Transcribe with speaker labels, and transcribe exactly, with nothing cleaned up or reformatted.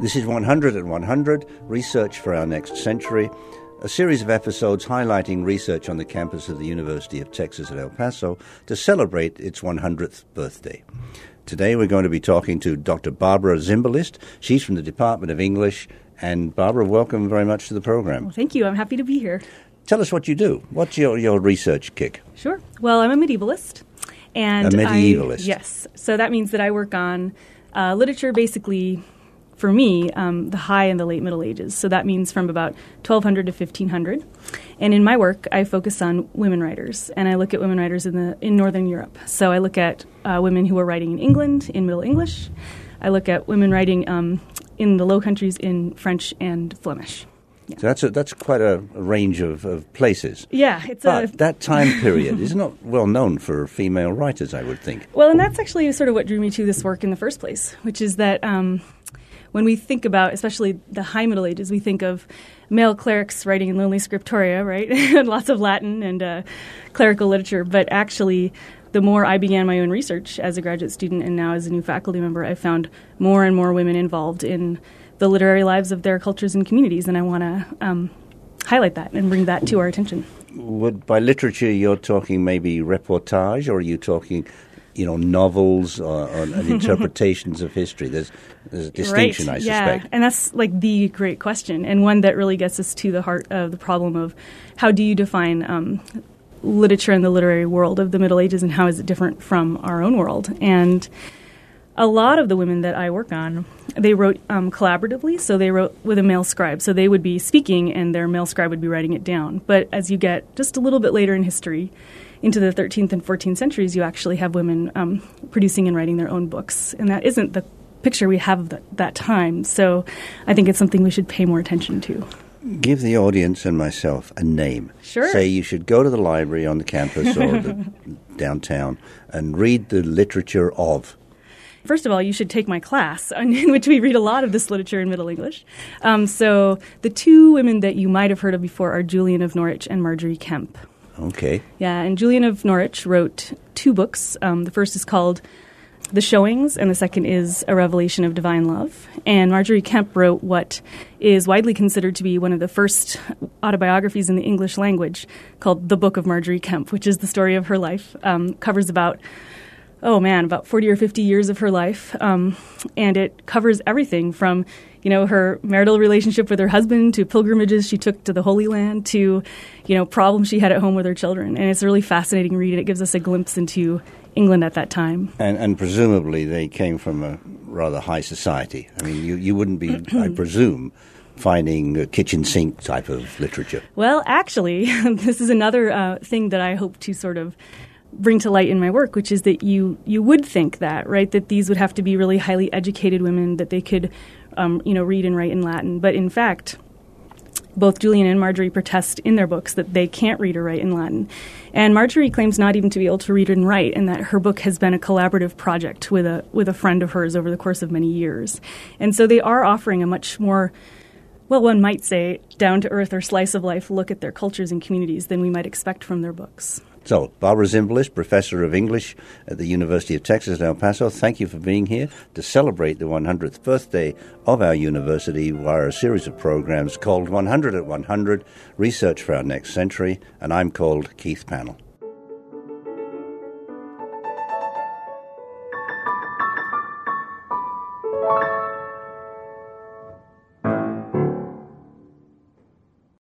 Speaker 1: This is one hundred at one hundred, Research for Our Next Century, a series of episodes highlighting research on the campus of the University of Texas at El Paso to celebrate its one hundredth birthday. Today we're going to be talking to Doctor Barbara Zimbalist. She's from the Department of English. And Barbara, welcome very much to the program.
Speaker 2: Well, thank you. I'm happy to be here.
Speaker 1: Tell us what you do. What's your, your research kick?
Speaker 2: Sure. Well, I'm a medievalist. And
Speaker 1: a medievalist.
Speaker 2: I, yes. So that means that I work on uh, literature, basically, for me, um, the High and the Late Middle Ages. So that means from about twelve hundred to fifteen hundred. And in my work, I focus on women writers, and I look at women writers in the in Northern Europe. So I look at uh, women who are writing in England, in Middle English. I look at women writing um, in the Low Countries in French and Flemish. Yeah.
Speaker 1: So that's a, that's quite a range of, of places.
Speaker 2: Yeah, it's
Speaker 1: but
Speaker 2: a
Speaker 1: that time period is not well known for female writers, I would think.
Speaker 2: Well, and that's actually sort of what drew me to this work in the first place, which is that um, when we think about, especially the High Middle Ages, we think of male clerics writing in lonely scriptoria, right? And lots of Latin and uh, clerical literature. But actually, the more I began my own research as a graduate student and now as a new faculty member, I found more and more women involved in the literary lives of their cultures and communities, and I want to um, highlight that and bring that to our attention.
Speaker 1: Would, by literature, you're talking maybe reportage, or are you talking, you know, novels or, or and interpretations of history? There's, there's a distinction,
Speaker 2: right.
Speaker 1: I
Speaker 2: Yeah,
Speaker 1: suspect.
Speaker 2: and that's like the great question, and one that really gets us to the heart of the problem of how do you define um, literature in the literary world of the Middle Ages, and how is it different from our own world? And a lot of the women that I work on, they wrote um, collaboratively, so they wrote with a male scribe. So they would be speaking and their male scribe would be writing it down. But as you get just a little bit later in history, into the thirteenth and fourteenth centuries, you actually have women um, producing and writing their own books. And that isn't the picture we have of the, that time. So I think it's something we should pay more attention to.
Speaker 1: Give the audience and myself a name.
Speaker 2: Sure.
Speaker 1: Say you should go to the library on the campus or the downtown and read the literature of.
Speaker 2: First of all, you should take my class, in which we read a lot of this literature in Middle English. Um, so the two women that you might have heard of before are Julian of Norwich and Margery Kempe.
Speaker 1: Okay.
Speaker 2: Yeah, and Julian of Norwich wrote two books. Um, the first is called The Showings, and the second is A Revelation of Divine Love. And Margery Kempe wrote what is widely considered to be one of the first autobiographies in the English language, called The Book of Margery Kempe, which is the story of her life. Um, covers about oh man, about forty or fifty years of her life. Um, and it covers everything from, you know, her marital relationship with her husband to pilgrimages she took to the Holy Land to, you know, problems she had at home with her children. And it's a really fascinating read. It gives us a glimpse into England at that time.
Speaker 1: And, and presumably they came from a rather high society. I mean, you, you wouldn't be, I presume, finding a kitchen sink type of literature.
Speaker 2: Well, actually, this is another uh, thing that I hope to sort of bring to light in my work, which is that you you would think that, right, that these would have to be really highly educated women, that they could, um, you know, read and write in Latin. But in fact, both Julian and Margery protest in their books that they can't read or write in Latin. And Margery claims not even to be able to read and write, and that her book has been a collaborative project with a with a friend of hers over the course of many years. And so they are offering a much more, well, one might say, down-to-earth or slice-of-life look at their cultures and communities than we might expect from their books.
Speaker 1: So, Barbara Zimbalist, Professor of English at the University of Texas at El Paso, thank you for being here to celebrate the one hundredth birthday of our university via a series of programs called one hundred at one hundred, Research for Our Next Century, and I'm called Keith Pannell.
Speaker 3: Thank you.